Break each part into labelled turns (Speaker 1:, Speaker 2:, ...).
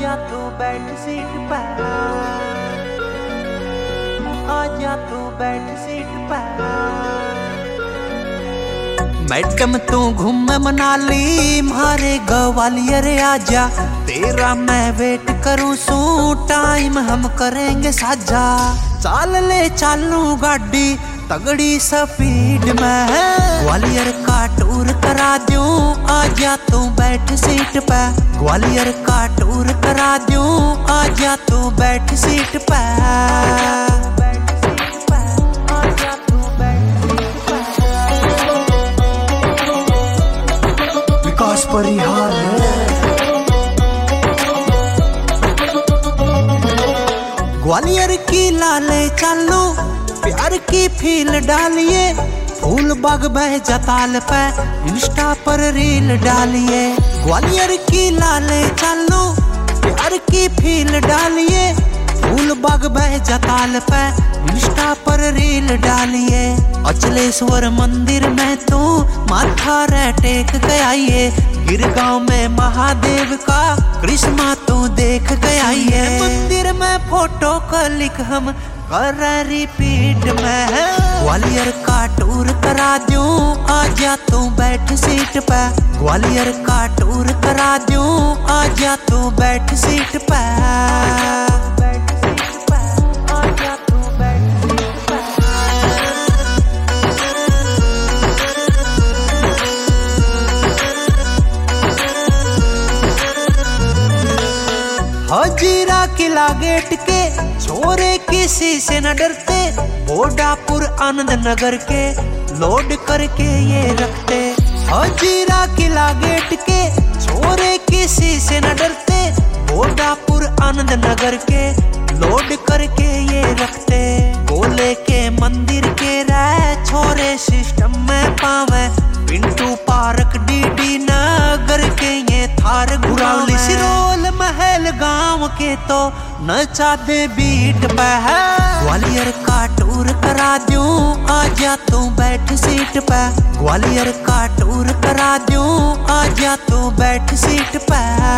Speaker 1: आजा तू बैठ सीट पर, आजा तू बैठ सीट पर। मैडम तू घूम मनाली मारे ग्वालियर आजा, तेरा मैं वेट करूं सू टाइम हम करेंगे साझा। चाल ले चालू गाड़ी तगड़ी स्पीड में, ग्वालियर का टूर करा दूं आजा तू बैठ सीट पे। ग्वालियर का टूर करा दूं आजा तू बैठ सीट पे। विकास परिहार ग्वालियर की लाले चालू प्यार की फील डालिए, फूल बाग बह जताल पे इंस्टा पर रील डालिए। ग्वालियर की लाले चालू प्यार की फील डालिए, फूल बाग बह जताल पे इंस्टा पर रील डालिए। अचलेश्वर मंदिर में तू माथा रे टेक के आइए, गिरगांव में महादेव का करिश्मा तू देख के आइए। मंदिर में फोटो क्लिक हम कर रिपीट में, ग्वालियर का टूर करा दूं आजा तू बैठ सीट पे। ग्वालियर का टूर करा दूं आजा तू बैठ सीट पे। हजीरा किला गेट के छोरे किसी से न डरते, बोडापुर आनंद नगर के लोड करके ये रखते। हजीरा किला गेट के छोरे किसी से न डरते, बोडापुर आनंद नगर के लोड करके ये रखते। गोले के मंदिर के रह छोरे सिस्टम में पावे, पिंटू पार्क डीडी नगर के ये थार घुरावली। सिरोल महल गांव के तो नचा दे बीट पे है, ग्वालियर का टूर करा दूं आजा तू बैठ सीट पे। ग्वालियर का टूर करा दूं आजा तू बैठ सीट पे।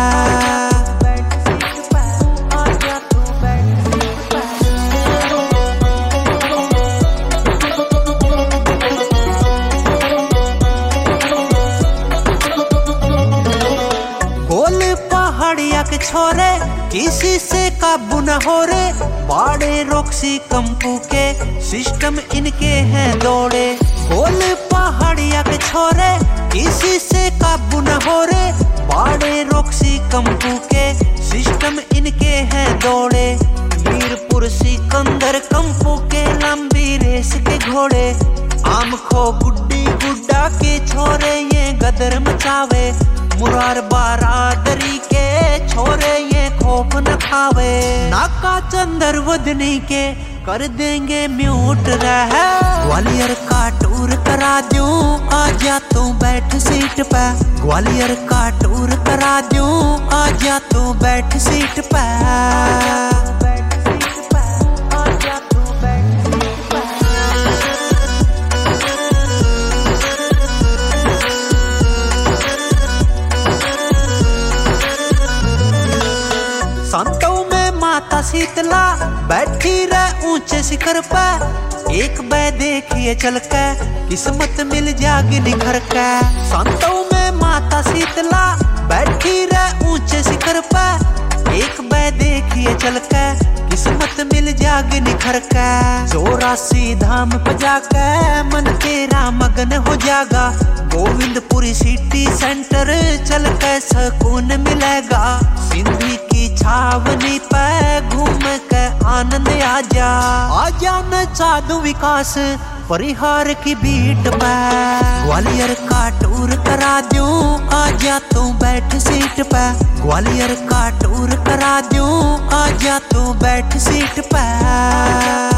Speaker 1: पहाड़िया के छोरे किसी से काबू न हो रे, बाड़े रोक्सी कंपू के सिस्टम इनके हैं दौड़े। बोल पहाड़िया के छोरे किसी से काबू न हो रे, बाड़े रोक्सी कंपू के सिस्टम इनके हैं दौड़े। मीरपुर सिकंदर कंपू के लंबी रेस के घोड़े, आम खो गुड्डी गुड्डा के छोरे ये गदर मचावे। मुरार बारादरी के छोरे ये खोफ न खावे, नाका चंदर वदनी के कर देंगे म्यूट रह। ग्वालियर का टूर करा दूं आजा तू बैठ सीट पे। ग्वालियर का टूर करा दूं आजा तू बैठ सीट पे। संतों में माता शीतला बैठी रह ऊंचे शिखर पे, एक बै देखिए चल के किस्मत मिल जागी निखर के। संतों में माता शीतला बैठी रह ऊंचे शिखर पे, एक बै देखिए चल के किस्मत मिल जागी निखर के। 84 धाम पे जाके मन तेरा मगन हो जागा, गोविंदपुरी सिटी सेंटर चल के सुकून मिलेगा। सिंधी की छावनी पे घूम के आनंद आजा, आजा नचा दूं विकास परिहार की बीट में। ग्वालियर का टूर करा दूं आजा तू बैठ सीट पे। ग्वालियर का टूर करा दूं आजा तू बैठ सीट पे।